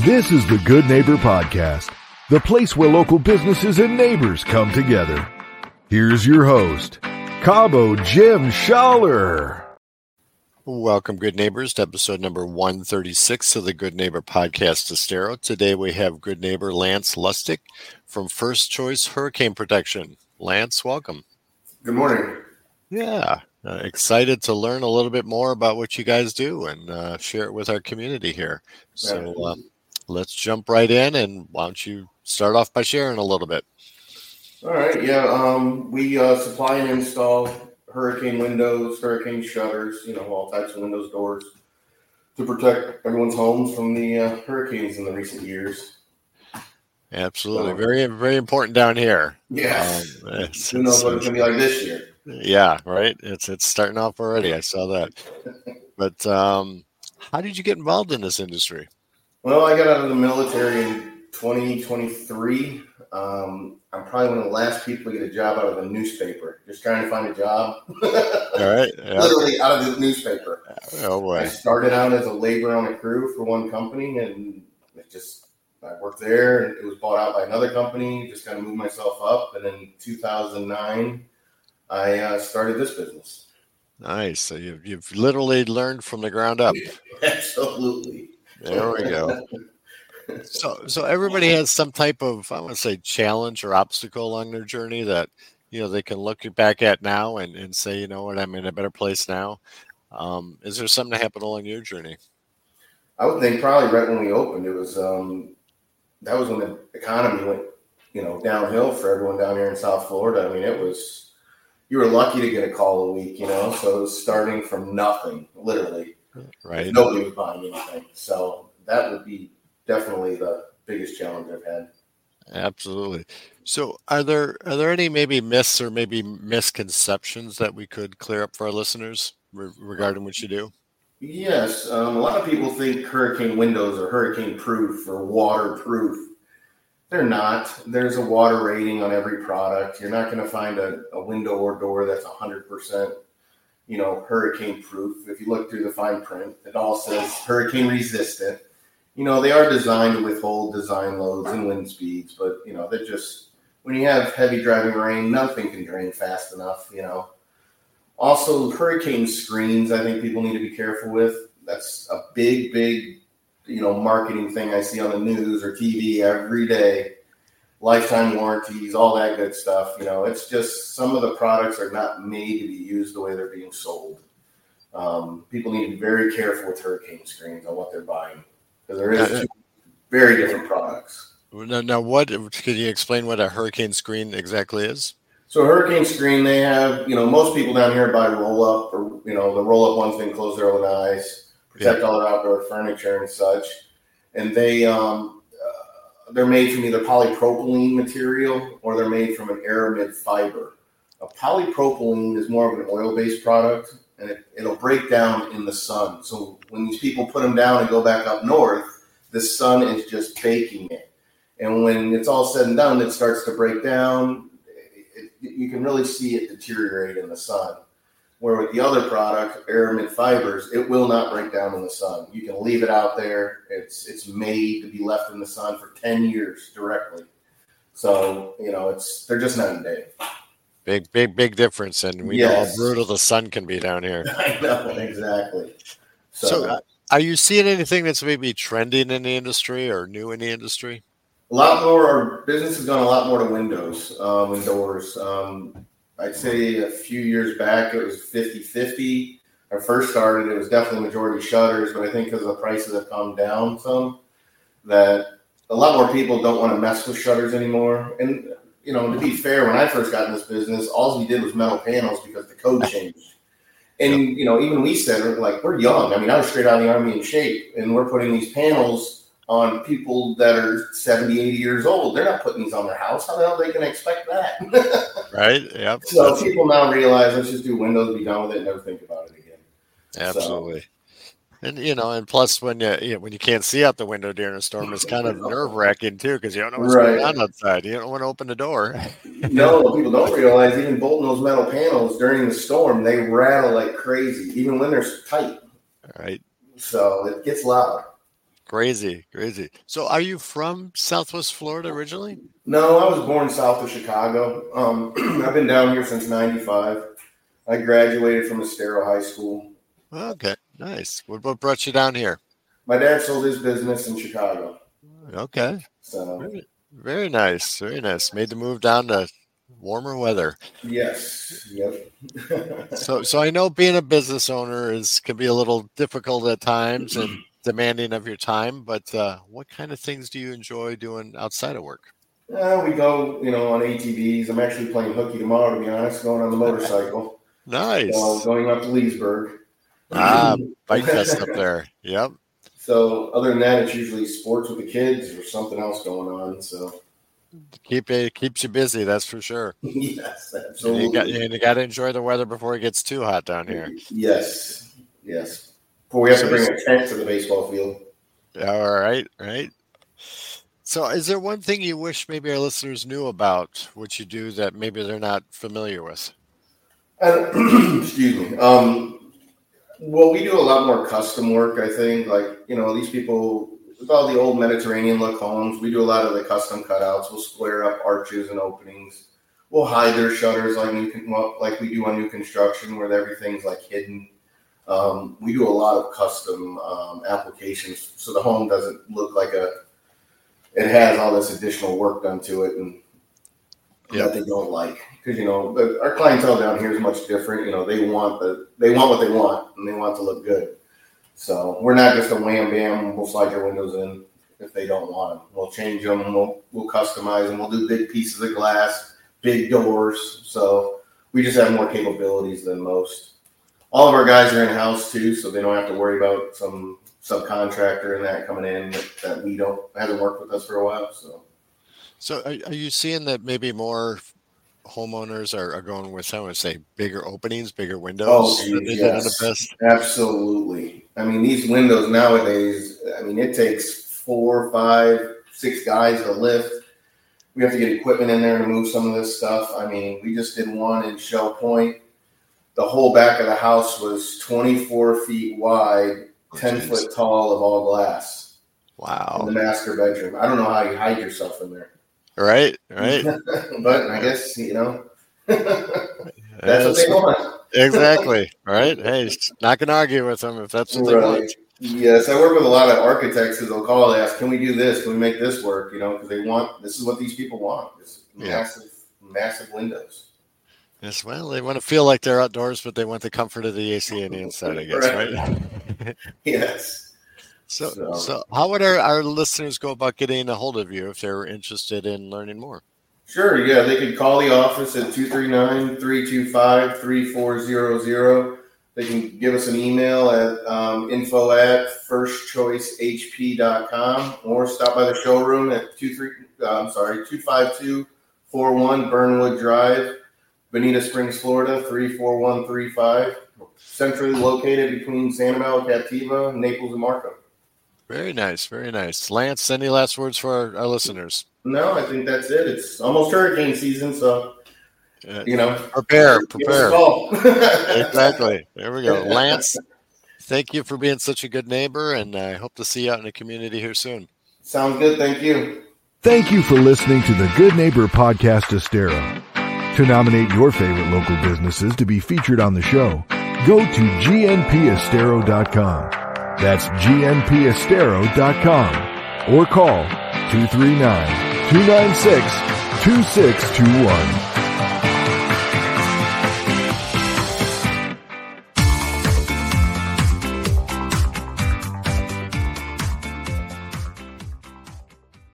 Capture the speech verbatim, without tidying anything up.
This is the Good Neighbor Podcast, the place where local businesses and neighbors come together. Here's your host, Cabo Jim Schaller. Welcome, good neighbors, to episode number one thirty-six of the Good Neighbor Podcast Estero. Today we have good neighbor Lance Lustig from First Choice Hurricane Protection. Lance, welcome. Good morning. Yeah, uh, excited to learn a little bit more about what you guys do and uh, share it with our community here. So uh, let's jump right in, and why don't you start off by sharing a little bit? All right, yeah, um, we uh, supply and install hurricane windows, hurricane shutters, you know, all types of windows, doors to protect everyone's homes from the uh, hurricanes in the recent years. Absolutely. So, very, very important down here. Yeah. Um, it's, Who knows it's, what it's going to be like this year? Yeah, right. It's it's starting off already. I saw that. But um, how did you get involved in this industry? Well, I got out of the military in twenty twenty-three. Um, I'm probably one of the last people to get a job out of a newspaper. Just trying to find a job. All right. Yeah. Literally out of the newspaper. Oh, boy. I started out as a laborer on a crew for one company, and it just I worked there, and it was bought out by another company. Just kind of moved myself up, and in two thousand nine, I uh, started this business. Nice. So you've you've literally learned from the ground up. Absolutely. There we go. So so everybody has some type of, I want to say, challenge or obstacle along their journey that, you know, they can look back at now and, and say, you know what, I'm in a better place now. Um, is there something that happened along your journey? I would think probably right when we opened, it was um, that was when the economy went, you know, downhill for everyone down here in South Florida. I mean, it was, you were lucky to get a call a week, you know, so it was starting from nothing, literally. Right. Nobody was buying anything. So that would be definitely the biggest challenge I've had. Absolutely. So are there are there any maybe myths or maybe misconceptions that we could clear up for our listeners re- regarding what you do? Yes. Um, a lot of people think hurricane windows are hurricane proof or waterproof. They're not. There's a water rating on every product. You're not going to find a, a window or door that's one hundred percent, you know, hurricane proof. If you look through the fine print, it all says hurricane resistant. You know, they are designed to withhold design loads and wind speeds, but, you know, they're just, when you have heavy driving rain, nothing can drain fast enough, you know. Also, hurricane screens, I think people need to be careful with. That's a big, big, you know, marketing thing I see on the news or T V every day. Lifetime warranties, all that good stuff. You know, it's just some of the products are not made to be used the way they're being sold. Um, people need to be very careful with hurricane screens on what they're buying. Because there is two very different products. Now, now, what can you explain what a hurricane screen exactly is? So, a hurricane screen, they have, you know, most people down here buy roll up, or, you know, the roll up ones they can close their own eyes, protect yeah. all their outdoor furniture and such. And they, um, uh, they're made from either polypropylene material or they're made from an aramid fiber. A polypropylene is more of an oil based product, and it, it'll break down in the sun. So when these people put them down and go back up north, the sun is just baking it. And when it's all said and done, it starts to break down. It, it, you can really see it deteriorate in the sun. Where with the other product, aramid fibers, it will not break down in the sun. You can leave it out there. It's it's made to be left in the sun for ten years directly. So, you know, it's they're just night and day. Big, big, big difference. And we yes. know how brutal the sun can be down here. I know, exactly. So, so uh, are you seeing anything that's maybe trending in the industry or new in the industry? A lot more. Our business has gone a lot more to windows um, and doors. Um, I'd say a few years back, it was fifty-fifty. I first started, it was definitely majority shutters, but I think because the prices have come down some, that a lot more people don't want to mess with shutters anymore. And you know, to be fair, when I first got in this business, all we did was metal panels because the code changed. And, you know, even we said, like, we're young. I mean, I was straight out of the Army in shape, and we're putting these panels on people that are seventy, eighty years old. They're not putting these on their house. How the hell are they going to expect that? Right, yep. So That's people now realize, let's just do windows, be done with it, and never think about it again. Absolutely. So, And, you know, and plus when you, you know, when you can't see out the window during a storm, it's kind of nerve wracking too, because you don't know what's right. going on outside. You don't want to open the door. No, people don't realize even bolting those metal panels during the storm, they rattle like crazy, even when they're tight. Right. So it gets loud. Crazy, crazy. So are you from Southwest Florida originally? No, I was born south of Chicago. Um, I've been down here since ninety-five. I graduated from Estero High School. Okay, nice. What, what brought you down here? My dad sold his business in Chicago. Okay. So Very, very nice, very nice. Made the move down to warmer weather. yes, yep. So, so I know being a business owner is can be a little difficult at times and demanding of your time, but uh, what kind of things do you enjoy doing outside of work? Uh, we go, you know, on A T Vs. I'm actually playing hooky tomorrow, to be honest, going on the motorcycle. Nice. So going up to Leesburg. Ah, bike fest up there. Yep. So other than that, it's usually sports with the kids or something else going on. So keep it keeps you busy, that's for sure. Yes, And absolutely. you got and you got to enjoy the weather before it gets too hot down here. Yes, yes. Before we have to bring a tent to the baseball field. All right, right. So, is there one thing you wish maybe our listeners knew about what you do that maybe they're not familiar with? Uh, excuse me. Um, well, we do a lot more custom work, I think. Like, you know, these people, with all the old Mediterranean look homes, we do a lot of the custom cutouts. We'll square up arches and openings. We'll hide their shutters like new, well, like we do on new construction, where everything's like hidden. Um, we do a lot of custom um, applications, so the home doesn't look like a. It has all this additional work done to it, and Yep. that they don't like, because you know the, our clientele down here is much different. You know, they want the they want what they want, and they want to look good. So we're not just a wham bam. We'll slide your windows in if they don't want them. We'll change them. And we'll we'll customize them. We'll do big pieces of glass, big doors. So we just have more capabilities than most. All of our guys are in house too, so they don't have to worry about some subcontractor and that coming in that, that we don't hasn't worked with us for a while. So. So, are, are you seeing that maybe more homeowners are, are going with, I would say, bigger openings, bigger windows? Oh, than geez, they did in yes. the past? Absolutely. I mean, these windows nowadays, I mean, it takes four, five, six guys to lift. We have to get equipment in there to move some of this stuff. I mean, we just did one in Shell Point. The whole back of the house was twenty-four feet wide, ten Jeez. foot tall of all glass in Wow. the master bedroom. I don't know how you hide yourself in there. Right, right. But I guess, you know, that's what Yes, they want. exactly. Right. Hey, not going to argue with them if that's what they Right. want. Yes, I work with a lot of architects who they'll call and ask, can we do this? Can we make this work? You know, because they want, this is what these people want. This Yeah. massive, massive windows. Yes, well, they want to feel like they're outdoors, but they want the comfort of the A C on the inside, I guess, Right. right? Yes. So, So- so how would our, our listeners go about getting a hold of you if they're interested in learning more? Sure, yeah, they could call the office at two three nine, three two five, three four zero zero. They can give us an email at um, info at first choice h p dot com or stop by the showroom at two three. Uh, I'm sorry, two five two four one Burnwood Drive, Bonita Springs, Florida three four one three five. Centrally located between Sanibel, Captiva, Naples, and Markham. Very nice, very nice. Lance, any last words for our, our listeners? No, I think that's it. It's almost hurricane season, so Uh, you know, prepare, give us a prepare. call. Exactly. There we go. Lance, thank you for being such a good neighbor, and I hope to see you out in the community here soon. Sounds good. Thank you. Thank you for listening to the Good Neighbor Podcast Estero. To nominate your favorite local businesses to be featured on the show, go to g n p estero dot com. That's g n p estero dot com. Or call two three nine, two nine six, two six two one.